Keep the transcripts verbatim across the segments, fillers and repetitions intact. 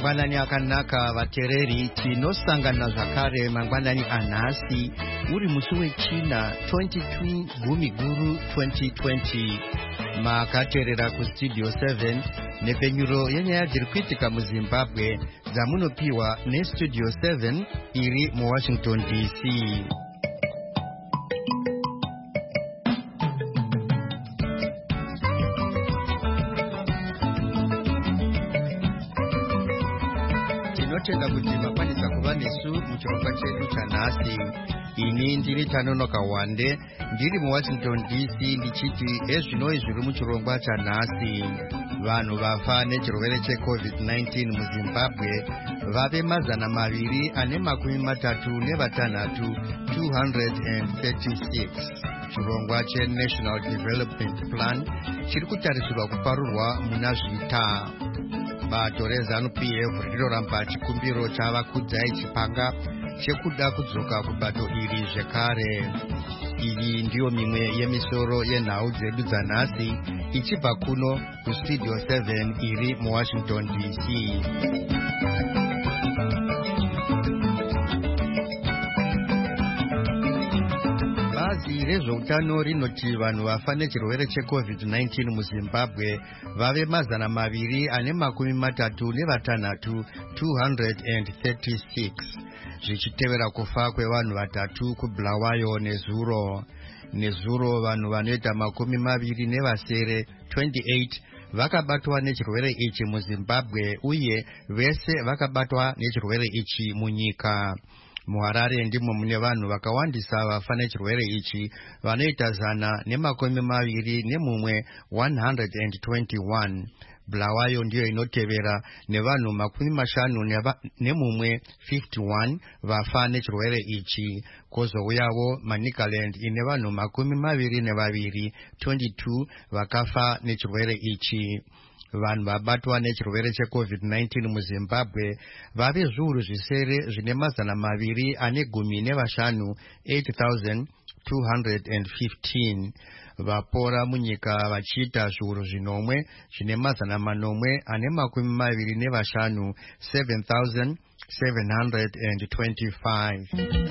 Mangwanani akanaka vatereri tinosangana zvakare mangwanani anhasi uri musi wechina twenty-two gumi guru twenty twenty. Makaterera kustudio seven nepenyuro yenyaya dziri kuitika muZimbabwe dzamunopiwa nestudio seven iri muWashington D C. Tinotenda kuti makwanisa kuva nesu muchirongwa chedu chanhasi. Ini ndiri Tanonoka Wande ndiri muWashington D C ndichiti ezvinoi zviri muchirongwa chanhasi. Vanhu vafa nechirwere checovid nineteen muZimbabwe vave mazana maviri ane makumi matatu nevatanhatu two hundred thirty-six. Chirongwa cheNational Development Plan chiri kutarisirwa kuparurwa muna zvita. Bato reZANU-P F rinoramba chikumbiro chavakudzai chipanga chekuda kudzoka kubato iri zvekare. Iyi ndiyo mimwe yemisoro yenhau dzedu dzanhasi ichibva kuno kustudio seven iri muWashington D C. Bazi rezveutano rinoti vanhu vafa nechirwere checovid nineteen muZimbabwe vave mazana maviri ane makumi matatu nevatanhatu two hundred thirty-six, zvichitevera kufa kwevanhu vatatu kuBulawayo nezuro. Nezuro vanhu vanoita makumi maviri nevasere twenty-eight vakabatwa nechirwere ichi muZimbabwe uye vese vakabatwa nechirwere ichi munyika. MuHarare ndimo mune vanhu vakawandisa vafa nechirwere ichi vanoita zana nemakumi maviri nemumwe one hundred twenty-one. Bulawayo ndiyo inotevera nevanhu makumi mashanu nemumwe fifty-one vafa nechirwere ichi. Kozouyawo Manicaland ine vanhu makumi maviri nevaviri twenty-two vakafa nechirwere ichi. Vanhu vabatwa nechirwere checovid nineteen muZimbabwe vave zviuru zvisere zvine mazana maviri ane gumi nevashanu eight thousand two hundred fifteen. Vapora munyika vachiita zviuru zvinomwe zvine mazana manomwe ane makumi maviri nevashanu seven thousand seven hundred twenty-five.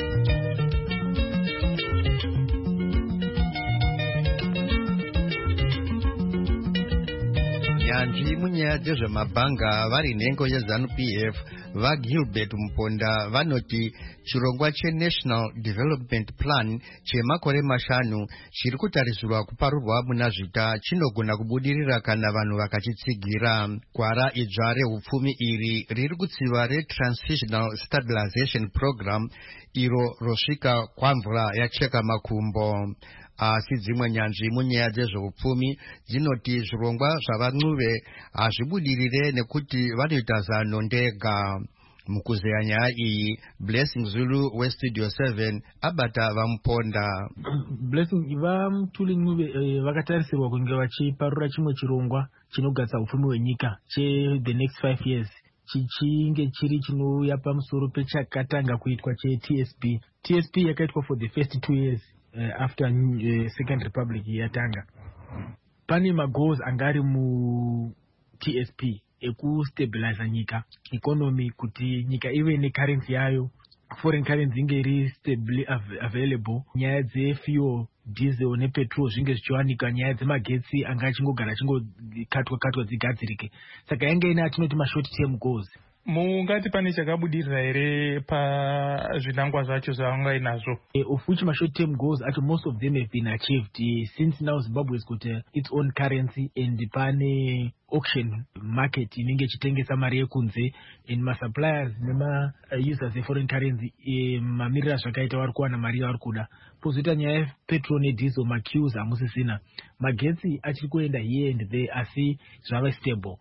Nyanzvi munyaya dzezvemabhanga vari nhengo yeZANU-P F vaGilbert Muponda vanoti chirongwa cheNational Development Plan chemakore mashanu chiri kutarisirwa kuparurwa muna zvita chinogona kubudirira kana vanhu vakachitsigira. Gwara idzva rehupfumi iri riri kutsiva reTransitional Stabilization Program iro rosvika kwamvura yacheka makumbo. Asi dzimwe nyanzvi munyaya dzezveupfumi dzinoti zvirongwa zvavaNcuve hazvibudirire nekuti vanoita zano ndega. Mukuzeya nyaya iyi Blessing Zulu weStudio seven abata vamuponda. Blessing vaMtuli Ncube vakatarisirwa kunge vachiparura chimwe chirongwa chinogadza upfumi hwenyika che the next five years chichinge chiri chinouya pamusoro pechakatanga kuitwa cheT S P. T S P yakaitwa for the first two years uh, after uh, Second Republic yatanga. Pane magoals angari mu T S P ekustabilize nyika economy kuti nyika ive ne currency yayo, foreign currency inge iri stably available, nyaya dzefuel diesel nepetrol zvinge zvichiwanika, nyaya dzemagetsi anga achingogara achingokatwa katwa dzigadzirike. Saka yange ina tinoti ma short term goals. Mungati pane chakabudirira ere pazvinangwa zvacho zvavanga inazvo? Uh, of which my short term goals, actually most of them have been achieved uh, since now Zimbabwe has got uh, its own currency and pane auction market inenge chitengesa mari yekunze and ma suppliers nema uh, users e foreign currency uh, mamirira zvakaita vari kuwana mari yavari kuda. Pozoita nyaya petrol ne diesel ma queues hamusisina, magetsi achiri kuenda here and there asi zvava stable.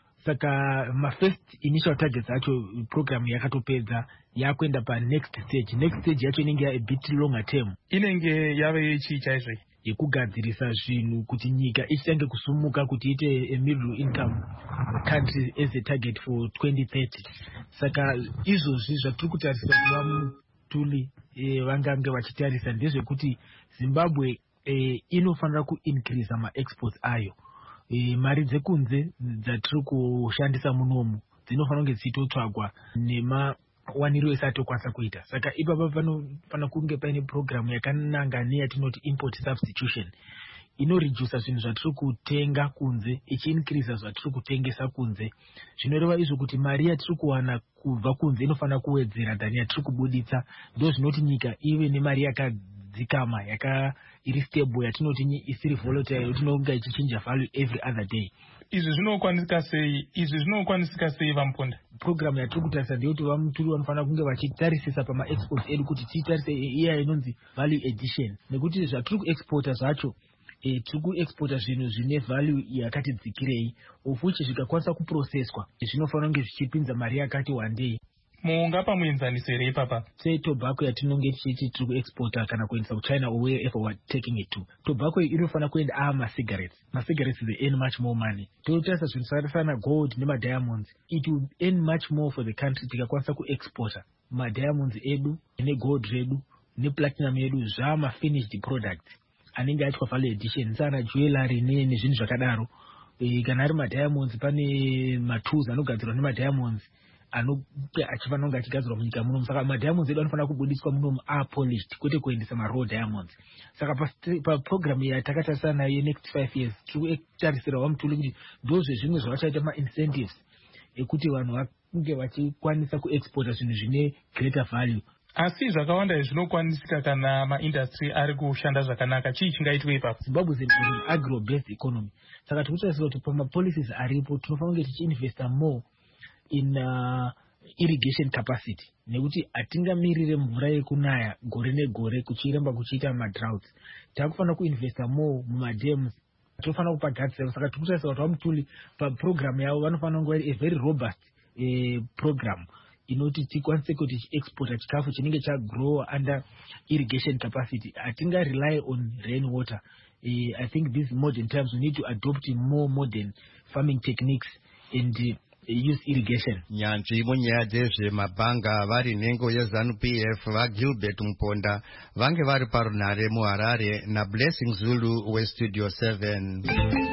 Saka ma first initial targets acho program yakatopedza yakuenda pa next stage. Next stage yacho inenge a bit longer term, inenge yave ichi chaizvo yekugadzirisa zvinhu kuti nyika ichange kusumuka kuti ite a middle income country as a target for twenty thirty. Saka izvozvi zvatiri kutarisa kuva Mutuli eh, vangange vachitarisa ndezvekuti Zimbabwe eh, inofanira kuincrease ma exports ayo. E, mari dzekunze dzatiri kushandisa munomu dzinofanira kunge dzichitotsvagwa nemawaniro ese atokwanisa kuita. Saka ipapa panofanira kunge paine programu yakananga neyatinoti import substitution, inoredusa zvinhu zvatiri kutenga kunze ichiincreasa zvatiri kutengesa kunze. Zvinoreva izvo kuti mari yatiri kuwana kubva kunze inofanira kuwedzera dhani yatiri kubuditsa. Ndo zvinoti nyika ive nemari yakadzikama yaka iri stable yatinoti isiri volatile yatinonga ichichinja value every other day. Izvi zvinokwanisika sei? Izvi zvinokwanisika sei Vamupunda? Program yatiri kutarisa ndeyekuti vamutuli vanofanira kunge vachitarisisa pama exports edu kuti titarise iya inonzi value addition, nekuti zvatiri kuexporta zvacho E, tiri kuexporta zvinhu zvine value yakati dzikirei, of which zvikakwanisa kuprocesswa zvinofanira kunge zvichipinza mari yakati wandei. Mungapa muenzanisire ipapa? Sei tobacco yatinonge tichiti tiri kuexporta kana kuendesa kuChina or wherever we're taking it to, tobacco inofanira kuenda a ma-cigarettes. Ma-cigarettes they earn much more money. Totarisa zvinhu zvakafanana gold nema-diamonds, it will earn much more for the country tikakwanisa kuexporta ma-diamonds edu negold redu neplatinum yedu zvama-finished products anenge aitwa value addition, sana jewelry nezvinhu zvakadaro. E, kana ari ma-diamonds pane matools anogadzirwa nema-diamonds anonge achifanira kunge achigadzirwa munyika munomu. Saka ma-diamonds edu anofanira kubudiswa munomu a-polished kwete kuendesa ma-raw diamonds. Saka paprogramu yatakatarisana nayo ye-next five years tiri kutarisira Vamutuli kuti ndozve zvimwe zvavachaita ma-incentives ekuti vanhu vange vachikwanisa kuexporta zvinhu zvine greater value. Asi zvakawanda izvi zvinokwanisika kana maindustry ari kushanda zvakanaka. Chii chingaitwe ipapo? Zimbabwe is an agro-based economy. Saka tikutarisira kuti pama-policies aripo tinofanira kunge tichiinvesta more in uh, irrigation capacity, nekuti atingamirire mvura yekunaya gore negore kuchiremba kuchiita ma-droughts. Takufanira kuinvesta more mumadams, tofanira kupa gadziriro. Saka tikutarisira kuti Vamutuli paprogramu yavo vanofanira kunge vari a very robust eh, program inoti tikwanise kuti tichiexporta chikafu chinenge chagrow under irrigation capacity. Atinga rely on rainwater. Uh, I think these modern times we need to adopt more modern farming techniques and uh, use irrigation. Nyanzvi munyaya dzezvemabhanga vari nhengo yeZANU-P F vaGilbert Muponda vange vari parunhare muHarare naBlessing Zulu weStudio seven.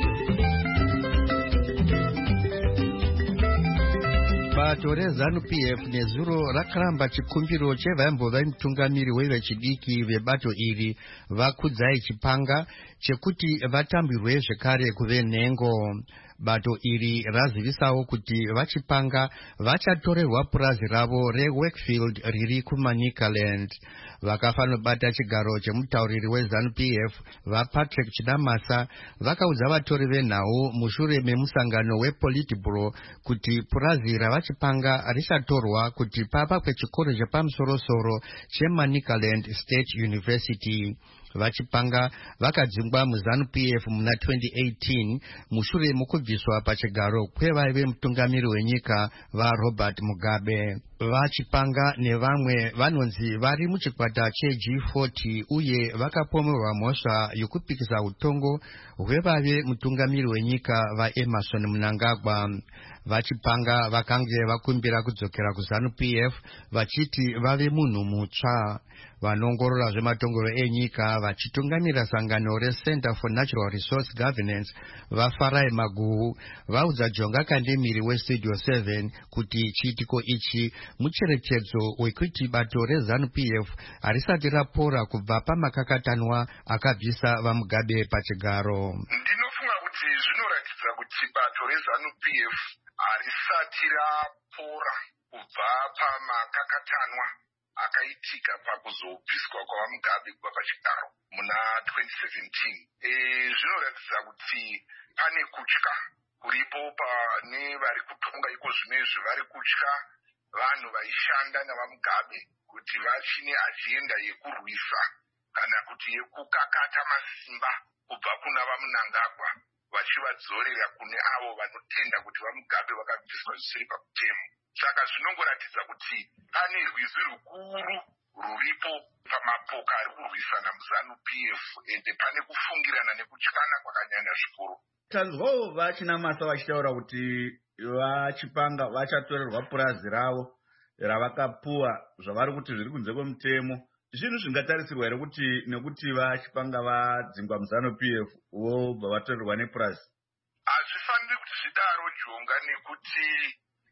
Bato reZANU-P F nezuro rakaramba chikumbiro chevaimbowa mutungamiri wevechidiki vebato iri vakudzai Chipanga chekuti vatambirwe zvekare kuve nhengo. Bato iri razivisawo kuti vaChipanga vachatorerwa purazi ravo reWorkfield riri kuManicaland. Vakafanobata chigaro chemutauriri weZANU-P F vaPatrick Chinamasa vakaudza vatori venhau mushure memusangano wePolitburo kuti purazi ravaChipanga richatorwa kuti papa kwechikoro chepamusoro-soro cheManicaland State University. VaChipanga vakadzingwa muZANU-P F muna twenty eighteen mushure mukubviswa pachigaro kwevaive mutungamiri wenyika vaRobert Mugabe. VaChipanga nevamwe vanonzi vari muchikwata cheG forty uye vakapomerwa mhosva yokupikisa utongo hwevaive mutungamiri wenyika vaEmerson Mnangagwa. VaChipanga vakange vakumbira kudzokera kuZANU-P F vachiti vave munhu mutsva. Vanongorora zvematongero enyika vachitungamira sangano reCenter for Natural Resource Governance vaFarai Maguhu vaudza Jonga Kandemiri weStudio seven kuti chiitiko ichi mucherechedzo wekuti bato reZANU-P F harisati rapora kubva pamakakatanwa akabvisa vaMugabe pachigaro. Ndinofunga kuti zvinoratidza kuti bato reZANU-P F harisati rapora kubva pamakakatanwa akaitika pakuzobviswa kwavaMugabe kubva pachigaro muna twenty seventeen. E, zvinoratidza kuti pane kutya kuripo pane vari kutonga iko zvinezvi vari kutya vanhu vaishanda navaMugabe kuti vachine ajenda yekurwisa kana kuti yekukakata masimba kubva kuna vaMnangagwa vachivadzorera kune avo vanotenda kuti vaMugabe vakabviswa zvisiri pamutemo. Saka zvinongoratidza kuti pane rwizi rukuru ruripo pamapoka ari kurwisana muZANU-P F ende pane kufungirana nekutyana kwakanyanya zvikuru. Tanzwawo vaChinamasa vachitaura kuti vaChipanga vachatorerwa purazi ravo ravakapuwa zvavari kuti zviri kunze kwemutemo. Zvinhu zvingatarisirwa here kuti nekuti vaChipanga vadzingwa muZANU-P F vobva vatorerwa nepurazi? Hazvifaniri kuti zvidaro Jonga, nekuti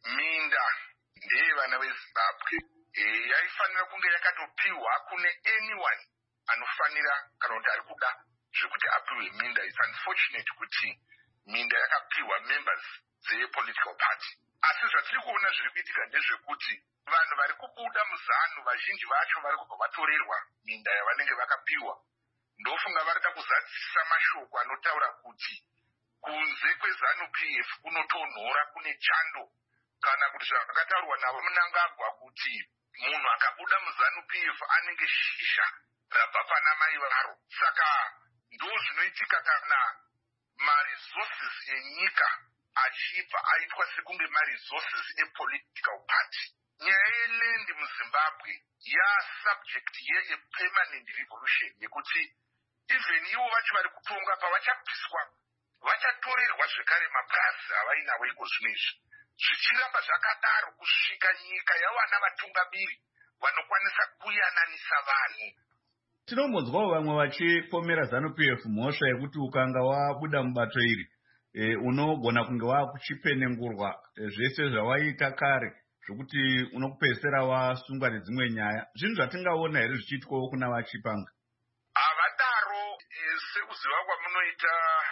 minda ndeyevana vezimbabwe yaifanira kunge yakatopiwa kune anyone anofanira kana kuti ari kuda zvekuti apiwe minda. It's unfortunate kuti minda yakapiwa members dzepolitical party. Asi zvatiri kuona zviri kuitika ndezvekuti vanhu vari kubuda muzanu vazhinji vacho vari kubva vatorerwa minda yavanenge vakapiwa. Ndofunga varida kuzadzisa mashoko anotaura kuti kunze kwezanu P F kunotonhora kune chando, kana kuti zvakataurwa navo Mnangagwa kuti munhu akabuda muzanu P F anenge shisha rabva pana mai varo. Saka ndo zvinoitika kana maresources enyika achibva aitwa sekunge maresources epolitical party. Nyaya yeland muZimbabwe yasubject ye-permanent revolution yekuti even ivo vacho vari kutonga pavachapiswa vachatorerwa zvekare mapurazi avainawo iko zvinezvi. Zvichiramba zvakadaro kusvika nyika yawana vatungamiri vanokwanisa kuyananisa vanhu. Tinombonzwawo vamwe vachipomera zanu P F mhosva yekuti ukanga wabuda mubato iri e, unogona kunge wakuchipenengurwa e, zvese zvawaiita kare zvokuti unokupedzisira wasungwa nedzimwe nyaya. Zvinhu zvatingaona here zvichiitwawo kuna vachipanga? Havadaro e, sekuziva kwamunoita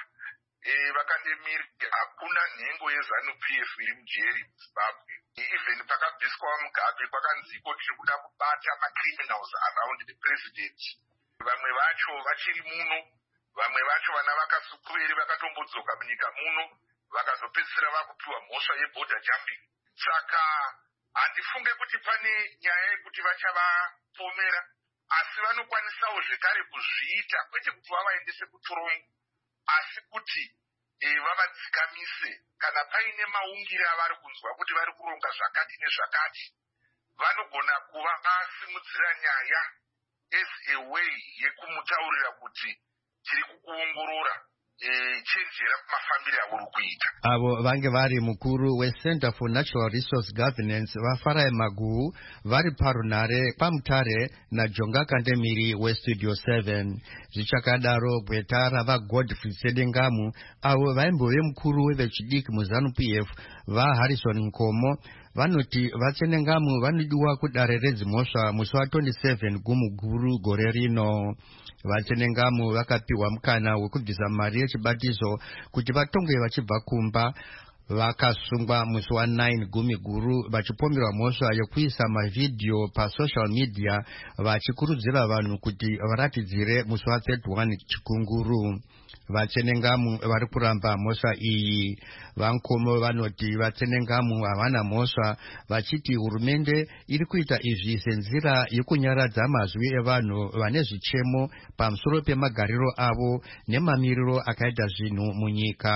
e, vakandemiri hakuna nhengo yezanu P F iri mujeri muZimbabwe. Even pakabviswa Mugabe kwakanziko tiri kuda kubata macriminals around the president. Vamwe vacho vachiri muno, vamwe vacho vana vakasukuveri vakatombodzoka munyika muno vakazopedzisira vakupiwa mhosva yeborder jumping. Saka handifunge kuti pane nyaya yekuti vachavapomera, asi vanokwanisawo zvekare kuzviita, kwete kuti vavaendese kutorongo, asi kuti e, vavadzikamise. Kana paine maungiro avari kunzwa kuti vari kuronga zvakati nezvakati, vanogona kuva vasimudzira nyaya as a way yekumutaurira kuti tiri kukuongorora chenjera mafambiro auri kuita. Avo vange vari mukuru weCenter for Natural Resource Governance vaFarai Maguhu vari parunare pamutare naJonga Kandemiri weStudio seven. Zvichakadaro gweta ravaGodfrey Sedengamu avo vaimbove mukuru wevechidiki muzanu P F vaHarrison Nkomo vanoti vaSedengamu vanodiwa kudare redzimhosva musi wa27 Gumuguru gore rino. VaSedengamu vakapiwa mukana wekubvisa mari yechibatiso kuti vatonge vachibva kumba. Vakasungwa musi wa9 Gumiguru vachipomerwa mhosva yokuisa mavidhiyo pasocial media vachikurudzira vanhu kuti varatidzire musi wa31 Chikunguru. VaSedengamu vari kuramba mhosva iyi. Vankomo vanoti VaSedengamu havana mhosva, vachiti hurumende iri kuita izvi senzira yekunyaradza mazwi evanhu vane zvichemo pamusoro pemagariro avo nemamiriro akaita zvinhu munyika.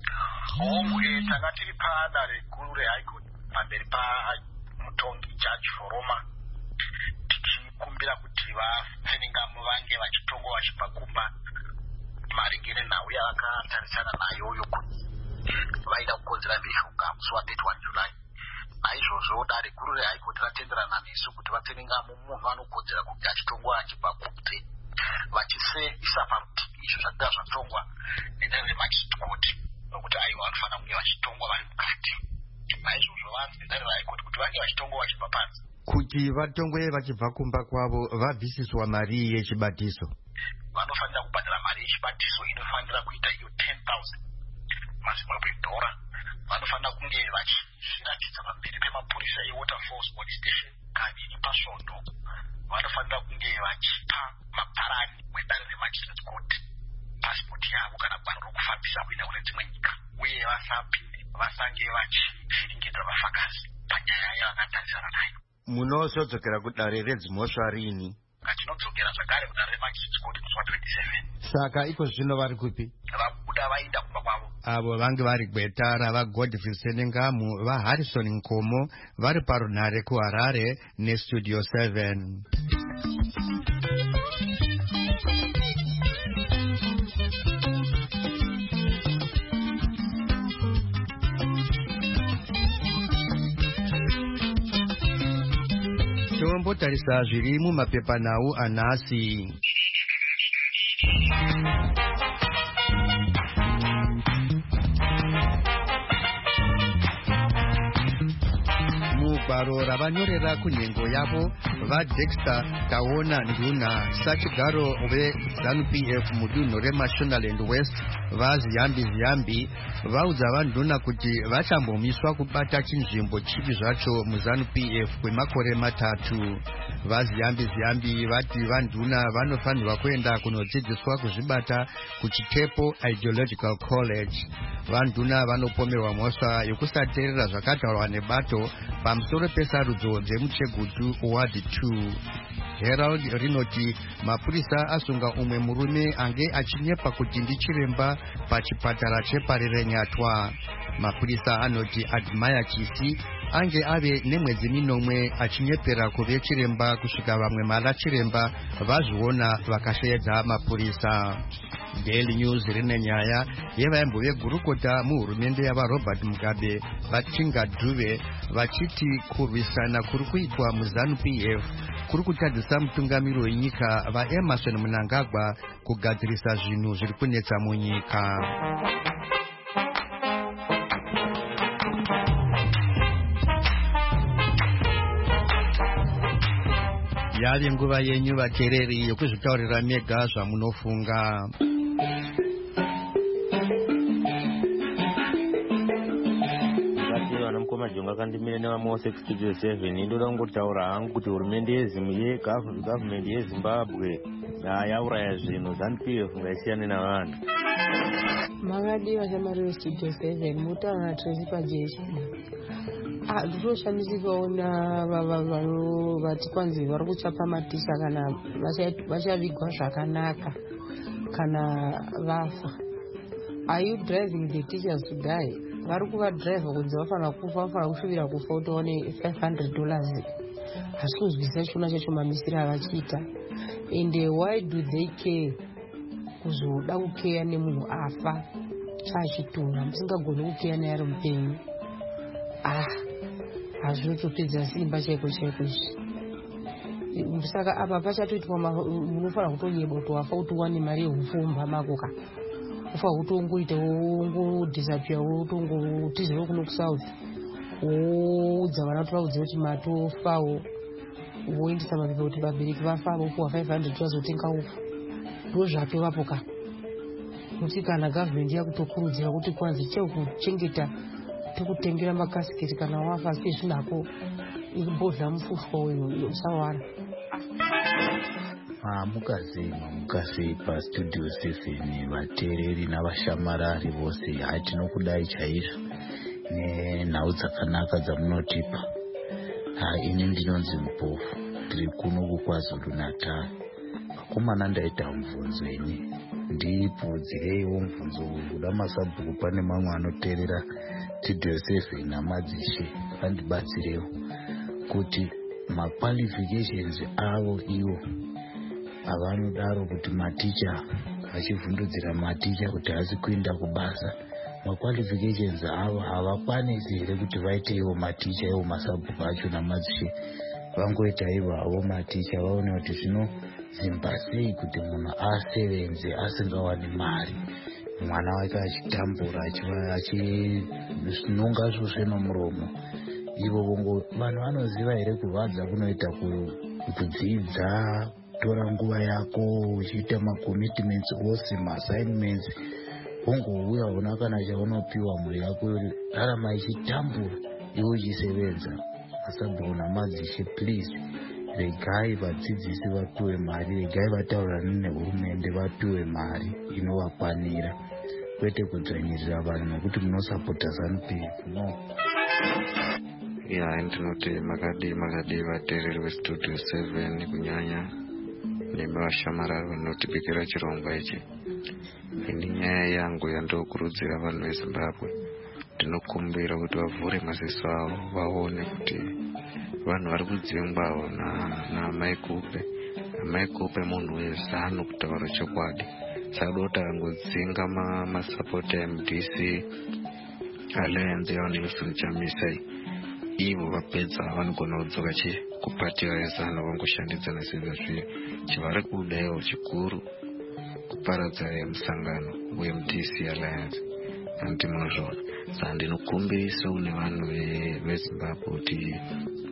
Omwe takatiri padare guru reHigh Court pamberi pamutongi Judge Foroma tichikumbira kuti vaSedengamu vange vachitongo vachibva kumba maringire nhau yavakatarisana nayo yokuti vaida kukonzera mishonga musi wa31 July. Naizvozvo dare guru reHigh Court ratenderana nesu kuti vaSedengamu munhu anokodzera kunge achitongo achibva kunze vachiseisa parutivi izvo zvakanga zvatongwa nedare reMagistrate Court nokuti aiwa vanofanira kunge vachitongwa vari mukati. Naizvozvo vanzi nedare reHigh Court kuti vange vachitongwa vachibva panze. Kuti vatongwe vachibva kumba kwavo vabvisiswa mari yechibatiso. Vanofanira kubhadhara mari yechibatiso inofanira kuita iyo ten thousand maZimbabwe dhora. Vanofanira kunge vachizviratidza pamberi pemapurisa eWaterfalls Police Station kaviri pasvondo. Vanofanira kunge vachipa mabharani mwedare reMagistrate Court pasipoti yavo kana gwaro rokufambisa kuenda kune dzimwe nyika, uye vasapinde vasange vachivhiringidza vafakazi panyaya yavakatarisana nayo. Munozodzokera kudare redzimhosva rini? Tinodzokera zvakare kudare reMagistrate Court musi wa27. Saka iko zvino vari kupi? Vabuda vaenda kumba kwavo. Avo vange vari gweta ravaGodfrey Sedengamu vaHarrison Nkomo vari parunare kuHarare neStudio seven. Tombotarisa zviri mumapepanhau anhasi. gwaro ravanyorera kunhengo yavo vaDexter Taona Nduna sachigaro veZANU-P F mudunhu reMashonaland West vaZiyambi Ziyambi vaudza vaNduna kuti vachambomiswa kubata chinzvimbo chipi zvacho muZANU-P F kwemakore matatu. VaZiyambi Ziyambi vati vaNduna vanofanirwa kuenda kunodzidziswa kuzvibata kuChitepo Ideological College. VaNduna vanopomerwa mhosva yokusateerera zvakataurwa nebato pamusoro pesarudzo dzemuchegutu ward two. Herald rinoti mapurisa asunga umwe murume ange achinyepa kuti ndichiremba pachipatara cheparire Nyatwa. Mapurisa anoti Admire Chisi ange ave nemwedzi minomwe achinyepera kuve chiremba kusvika vamwe mara chiremba vazviona vakasheedza mapurisa. Daily News rine nyaya yevaimbo vegurukota muhurumende yavaRobert Mugabe vachinga Dube vachiti kurwisana kuri kuitwa muZANU-P F kuri kutadzisa mutungamiri wenyika vaEmerson Mnangagwa kugadzirisa zvinhu zviri kunetsa munyika. Yave nguva yenyu vateereri yokuzvitaurira mega zvamunofunga. Mukoma jonga kandimire nevamwe six studio seven ndoda kungotaura hangu kuti hurumende yeGovernment yeZimbabwe yauraya zvinhu ZANU-P F ngaisiyane navanhu. Makadi vashamari vestudio seven mutaura Tracy Pajeshi. Ndoshandisikawo vanhu vati kwanzi vari kuchapa matisha kana vachavigwa zvakanaka kana vafa. Are you driving the teachers to die? Vari kuvadhiraivha kunzi vafanira kufa vafanira kusvibira kufa kuti vaone five hundred dollars. Hasi kuzwisisa chiona chacho mamisiro avachiita. And why do they care? Kuzoda kukeya nemunhu afa chachitunha musingagoni kukeya naye ari mupenyu. Ah, hazvinotopedza simba chaiko chaiko izvi. Saka apa pachatoitwa munofanira kutonyeba kuti wafa kuti uwane mari yehupfumba makoka. Ufa kutongoita wongodisappear wotongotizira kuno kusouth woudza vana kuti vaudze kuti matofawo woendesa mapepa kuti vabereki vafa vopuwa five hundred vazotenga ufu. Ndozvatovapoka kuti kana gavhmendi yakutokurudzira kuti kwanzi chekuchengeta tikutengera makasiketi kana wafa asi zvinako ibhodhla mufushwa wenyu usawara. Mukazima mukasi pastudio seven vateereri navashamarari vose hatinokudai chaizvo nenhau dzakanaka dzamunotipa. Ini ndinonzi Mupofu ndiri kuno kuKwaZulu Natal. Vakomana ndaita mubvunzo ini ndibvudzireiwo mubvunzo uyu kuda masabhuku pane mamwe anoteerera studio seven namadzishe vandibatsirewo kuti maqualifications avo iwo avanodaro kuti maticha vachivhundudzira maticha kuti hasi kuenda kubasa maqualifications avo havakwanisi here kuti vaite ivo maticha ivo masabhuku acho namadzishe vangoita ivo havo maticha vaone kuti zvinozimba sei kuti munhu asevenze asingawani mari mwana wake achitambura achinonga zvosve nomuromo. Ivo vongo vanhu vanoziva here kurwadza kunoita kudzidza tora nguva yako uchiita macommitments ose maassignments wongouya una kana chaunopiwa mhuri yako rarama ichitambura iwe uchisevenza. Masabhuku namadzishe please regai vadzidzisi vapiwe mari, regai vataurane nehurumende vapiwe mari inovakwanira kwete kudzvanyirira vanhu nokuti munosapota ZANU-P F no. Ya ndinoti makadi makadi vateereri vestudio seven kunyanya nevashamarari vanotipikira chirongwa ichi. Ini nyaya yangu yandokurudzira vanhu veZimbabwe ndinokumbira kuti vavhure maziso avo vaone kuti vanhu vari kudzingwawo naamai Kupe. Amai Kupe munhu weZANU kutaura chokwadi. Saka dota angodzinga masapota M D C Alliance yavanenge chamisai ivo vapedza vanogona kudzoka kupatira yeZANU vangoshandidzana sezvo zviyo chivari kudaiwo chikuru kuparadza musangano weM D C Alliance anti munozvona. Saka ndinokumbirisa kune vanhu veZimbabwe kuti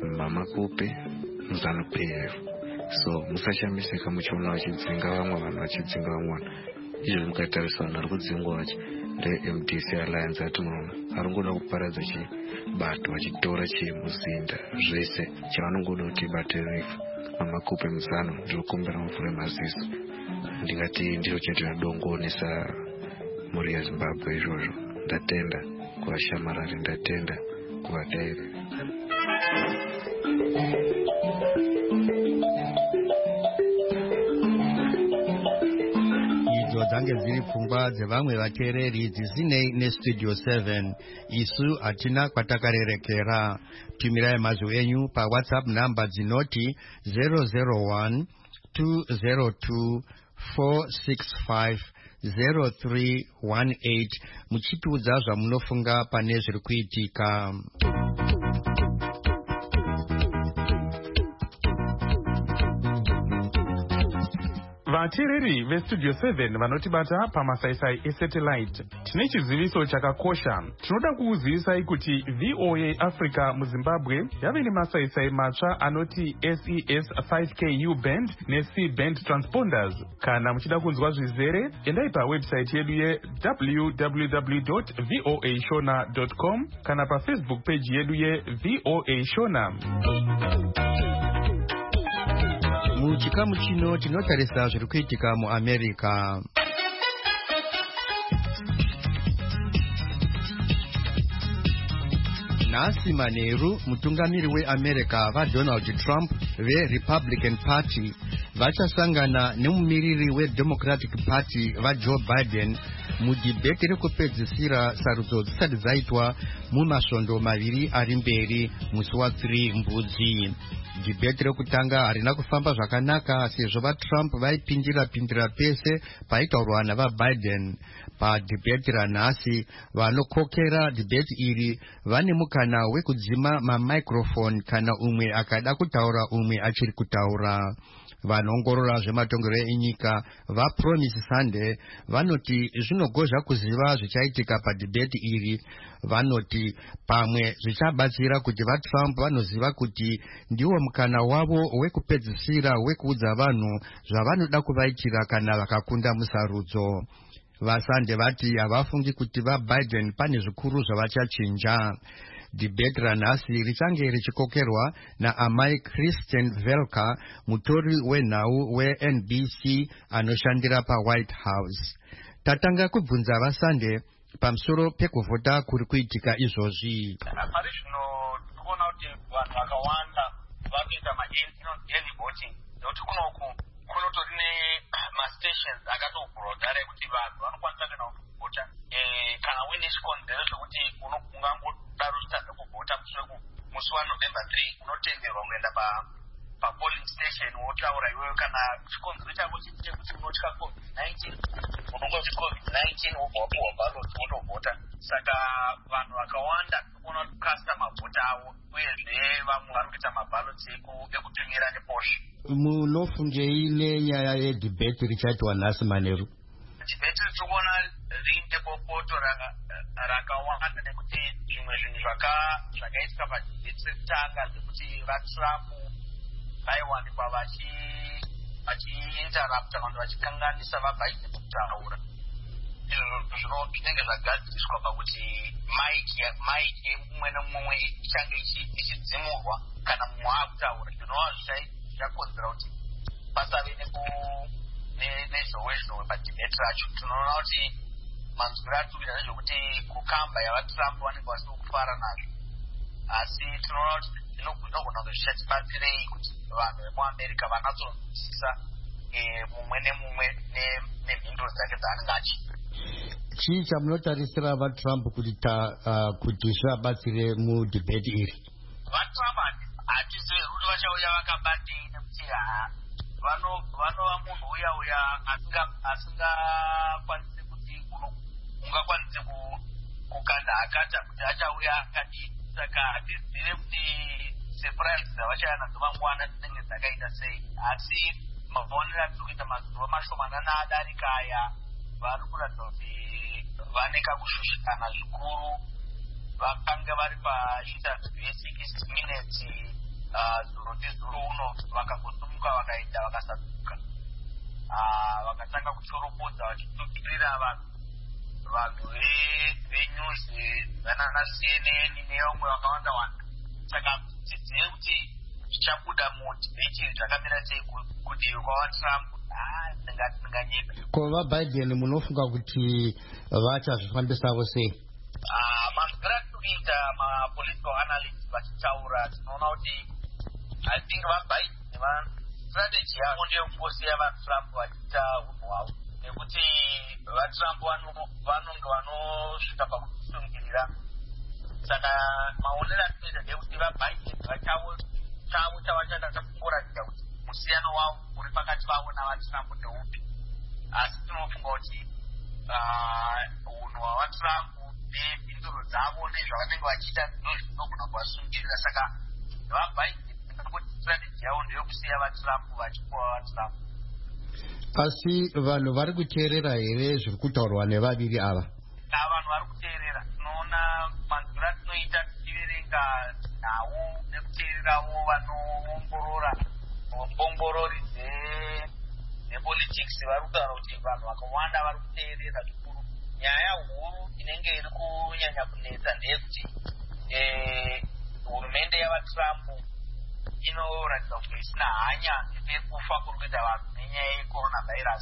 mamakupe muZANU P F. So musashamisika muchiona vachidzinga vamwe vanhu vachidzinga vamwe. Izvo mukatarisa vanhu vari kudzingwa vachi nde-M D C Alliance atinoona ari ngoda kuparadza chibato vachitora chimuzinda zvese chavanongoda kuti baterifu mamakupe muZANU ndinokumbira muvhure maziso. Ndingati ndiro chatinodongonesa mhuri yaZimbabwe izvozvo. Ndatenda kuvashamarari, ndatenda kuvateereri. Idzo dzange dziri pfungwa dzevamwe vateereri dzisinei nestudio seven. Isu hatina kwatakarerekera. Tumirai mazwi enyu paWhatsApp namba dzinoti zero zero one two zero two four six five zero three one eight muchitiudza zvamunofunga pane zviri kuitika. Vateereri vestudio seven vanotibata pamasaisai esatellite, tine chiziviso chakakosha. Tinoda kukuzivisai kuti V O A Africa muZimbabwe yave nemasaisai matsva anoti S E S five K U band ne-C band transponders. Kana muchida kunzwa zvizere, endai pawebsite yedu ye w w w dot voa shona dot com kana pafacebook page yedu ye V O A Shona. Muchikamu chino tinotarisa zviri kuitika muAmerica. Nhasi manheru mutungamiri weAmerica vaDonald Trump veRepublican Party vachasangana nemumiriri weDemocratic Party vaJoe Biden mudhibheti rekupedzisira sarudzo dzisati dzaitwa mumasvondo maviri ari mberi musi wa3 Mbudzi. Dhibheti rekutanga harina kufamba zvakanaka sezvo vaTrump vaipindira pindira pese paitaurwa navaBiden. Padhibheti ranhasi vanokokera dhibheti iri vane mukana wekudzima mamicrophone kana umwe akada kutaura umwe achiri kutaura. Vanongorora zvematongero enyika vaPromise Sunday vanoti zvinogozha kuziva zvichaitika padhibheti iri. Vanoti pamwe zvichabatsira kuti vaTrump vanoziva kuti ndiwo mukana wavo wekupedzisira wekuudza vanhu zvavanoda kuvaitira kana vakakunda musarudzo. VaSunday vati havafungi kuti vaBiden pane zvikuru zvavachachinja. Dhibheti ranhasi richange richikokerwa naamai Kristen Velker, mutori wenhau weN B C anoshandira paWhite House. Tatanga kubvunza vaSunday pamusoro pekuvhota kuri kuitika izvozvi. Pari zvino tikuona kuti vanhu vakawanda vakuita ma-early voting nokuti kunoku kunotori nemastations akatovhurwa kudhara ekuti vanhu vanokwanisa kana kuvhota kana uine chikonzero chokuti ungangodaro uchitadza kuvhota musi waNovember three unotenderwa kuenda papolling station wotaura iwewe kana chikonzero chako chekuti unotya covid nineteen unongoti covid nineteen wobva wapuhwa ballot wotovhota. Saka vanhu vakawanda kuona kukasta mavhota avo uyezve vamwe vari kuita maballot ekutumira neposha. Munofungei nenyaya yedhibheti richaitwa nhasi manheru? Dhibheti ritikuona rine bopoto rakawanda nekuti zvimwe zvinhu zvakaitika padhibheti rekutanga zvekuti vaTrump vaiwanikwa vachiinterrupta vanhu vachikanganisa vaBiden kutaura. Izvo zvinenge zvagadziriswa pakuti maiki mumwe nemumwe ichange ichidzimurwa kana mumwe akutaura. Zvinova zvichakonzera kuti pasave nezhowezhowe padhibheti racho. Tinoona kuti manzwiro atukira nezvekuti kukamba yavaTrump vanenge vasiri kufara nazvo, asi tinoona kuti zvinogona kunge zvichatibatsirei kuti vanhu vemuAmerica vanatsonzwisisa mumwe nemumwe nemhinduro dzake dzaanenge achiita. Chii chamunotarisira vaTrump kuti zvivabatsire mudhibheti iri? VaTrump hatizivi kuti vachauya vakabandei nekuti vanova munhu uya uya asingakwanisi kuti ungakwanisi kukanda akata kuti achauya akadii. Saka hatizive kuti surprise dzavachauya nadzo mangwana dzinenge dzakaita sei, asi maonero atiri kuita mazuva mashomanana adarika aya vari kuratidza kuti vane kakushushikana zvikuru. Vakanga vari pachiita six minutes zuro ndizuro uno vakangosumuka vakaenda vakasaduka vakatanga kutsoropodza vachitsukirira vanhu vanhu venews vanana C N N nevamwe vakawanda wanda. Saka tidzive kuti zvichabuda mudhibeti zvakamira sei kudivi kwavatrump ndinganyeka. Ko vaBiden munofunga kuti vachazvifambisavo sei? Manzira atinoita mapolitical analysts vachitaura tinoona kuti I think vaBiden strategy yavo ndeyekuposiya vaTrump vachiita unhu hwavo, nekuti vaTrump vanonge vanosvika pakusungirira. Saka maonero atinoita ndeyekuti vaBiden vachavo chavo chavachada kumboratidza kuti musiyano wavo uri pakati pavo navaTrump ndeupi. Asi tinofunga kuti unhu hwavaTrump nepinduro dzavo nezvavanenge vachiita ndozvinogona kuvasungirira. Saka vaBiden kuti strategy yavo ndeyekusiya vaTrump vachipuwa vaTrump. Asi vanhu vari kuteerera here zviri kutaurwa nevaviri ava? Vanhu vari kuteerera. Tinoona manzira atinoita tichiverenga nhau nekuteererawo vanoongorora mbongorori dzepolitics vari kutaura kuti vanhu vakawanda vari kuteerera zvikuru. Nyaya huru inenge iri kunyanya kunetsa ndeyekuti hurumende yavaTrump inoratidza kuti isina hanya nepekufa kuri kuita vanhu nenyaya yeCoronavirus.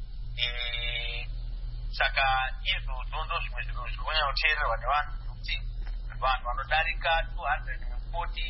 Saka izvozvo ndo zvimwe zvinhu zviri kunyanya kuteererwa nevanhu, nekuti vanhu vanodarika two hundred forty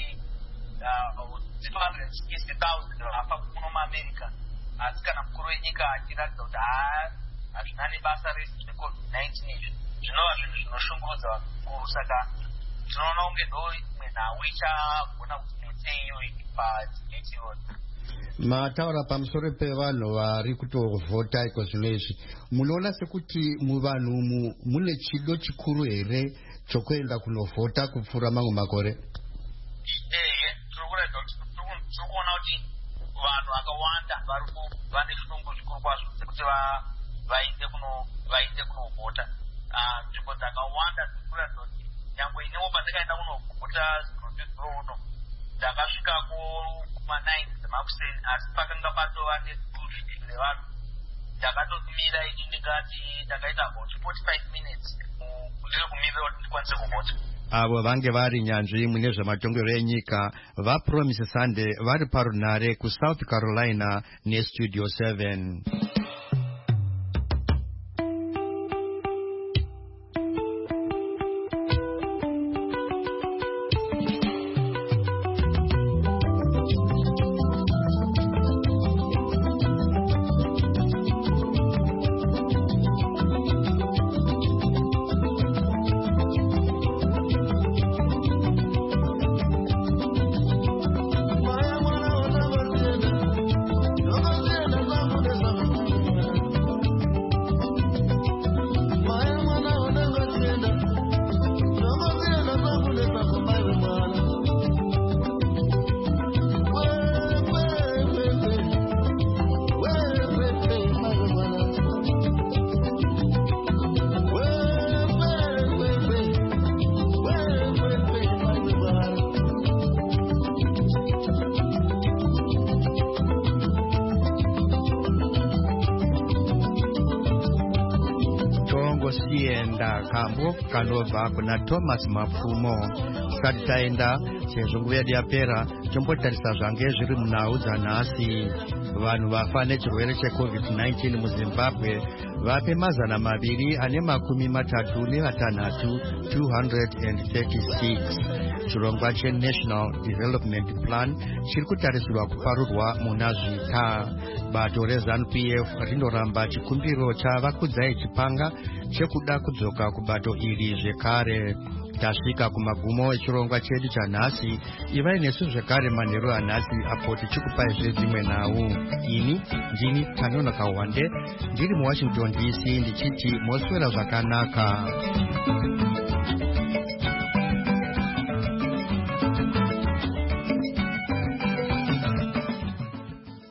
thousand vafa muno muAmerica. Asi kana mukuru wenyika achiratidza kuti hazvina nebasa rese zvecovid nineteen izvi, zvinova zvinhu zvinoshungurudza vanhu zvikuru. Saka tinoona kunge ndo imwe nhau ichagona kuti netseiyo padhibeti iyoyo. Mataura pamusoro pevanhu vari kutovhota iko zvino izvi, munoona sekuti muvanhu umu mune chido chikuru here chokuenda kunovhota kupfuura mamwe makore? Ehe, tiri kuratidza kuti tiri kuona kuti vanhu vakawanda vane shungu zvikuru kwazvo sekuti vainde kunovhota. Nzvimbo dzakawanda tiri kuratidza kuti nyangwe inewo pandakaenda kunovhota zvinodizuro uno ndakasvikako kuma-nine dzemakuseni, asi pakanga patova neguruvu revanhu. Ndakatomira ini ndikati ndakaita about forty-five minutes ndiri kumirira kuti ndikwanise kuvhota. Avo vange vari nyanzvi mune zvematongerwo enyika vaPromise Sunday vari parunhare kuSouth Carolina neStudio seven. Sienda kambo kanobva kuna Thomas Mapfumo. Tisati taenda sezvo nguva yedu yapera, tombotarisa zvange zviri munhau dzanhasi. Vanhu vafa nechirwere checovid nineteen muZimbabwe vape mazana maviri ane makumi matatu nevatanhatu two hundred thirty-six. Chirongwa cheNational Development Plan chiri kutarisirwa kuparurwa muna zvika. Bato reZANU-P F rinoramba chikumbiro chavakudzai chipanga chekuda kudzoka kubato iri zvekare. Tasvika kumagumo echirongwa chedu chanhasi. Ivai nesu zvekare manheru anhasi apo tichikupai zvedzimwe nhau. Ini ndini Tanona Kawande ndiri muWashington D C ndichiti moswera zvakanaka.